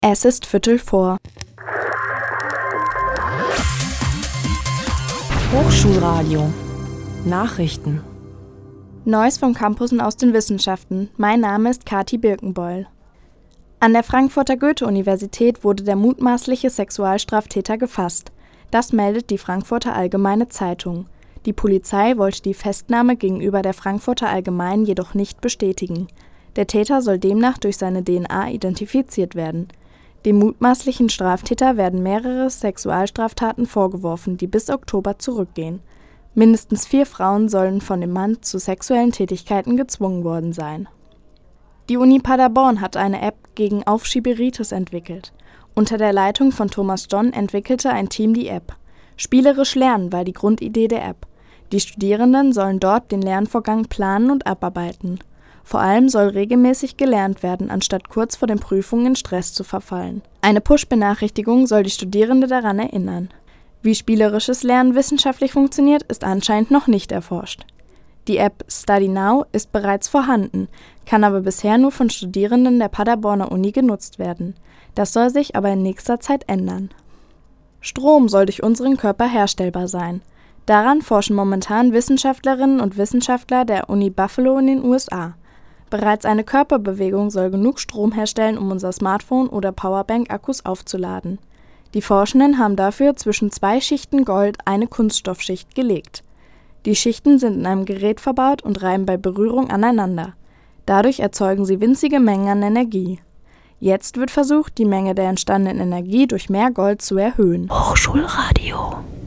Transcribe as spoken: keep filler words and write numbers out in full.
Es ist Viertel vor. Hochschulradio. Nachrichten. Neues vom Campus und aus den Wissenschaften. Mein Name ist Kati Birkenbeul. An der Frankfurter Goethe-Universität wurde der mutmaßliche Sexualstraftäter gefasst. Das meldet die Frankfurter Allgemeine Zeitung. Die Polizei wollte die Festnahme gegenüber der Frankfurter Allgemeinen jedoch nicht bestätigen. Der Täter soll demnach durch seine D N A identifiziert werden. Dem mutmaßlichen Straftäter werden mehrere Sexualstraftaten vorgeworfen, die bis Oktober zurückgehen. Mindestens vier Frauen sollen von dem Mann zu sexuellen Tätigkeiten gezwungen worden sein. Die Uni Paderborn hat eine App gegen Aufschieberitis entwickelt. Unter der Leitung von Thomas John entwickelte ein Team die App. Spielerisch lernen war die Grundidee der App. Die Studierenden sollen dort den Lernvorgang planen und abarbeiten. Vor allem soll regelmäßig gelernt werden, anstatt kurz vor den Prüfungen in Stress zu verfallen. Eine Push-Benachrichtigung soll die Studierenden daran erinnern. Wie spielerisches Lernen wissenschaftlich funktioniert, ist anscheinend noch nicht erforscht. Die App Study Now ist bereits vorhanden, kann aber bisher nur von Studierenden der Paderborner Uni genutzt werden. Das soll sich aber in nächster Zeit ändern. Strom soll durch unseren Körper herstellbar sein. Daran forschen momentan Wissenschaftlerinnen und Wissenschaftler der Uni Buffalo in den U S A. Bereits eine Körperbewegung soll genug Strom herstellen, um unser Smartphone oder Powerbank-Akkus aufzuladen. Die Forschenden haben dafür zwischen zwei Schichten Gold eine Kunststoffschicht gelegt. Die Schichten sind in einem Gerät verbaut und reiben bei Berührung aneinander. Dadurch erzeugen sie winzige Mengen an Energie. Jetzt wird versucht, die Menge der entstandenen Energie durch mehr Gold zu erhöhen. Hochschulradio.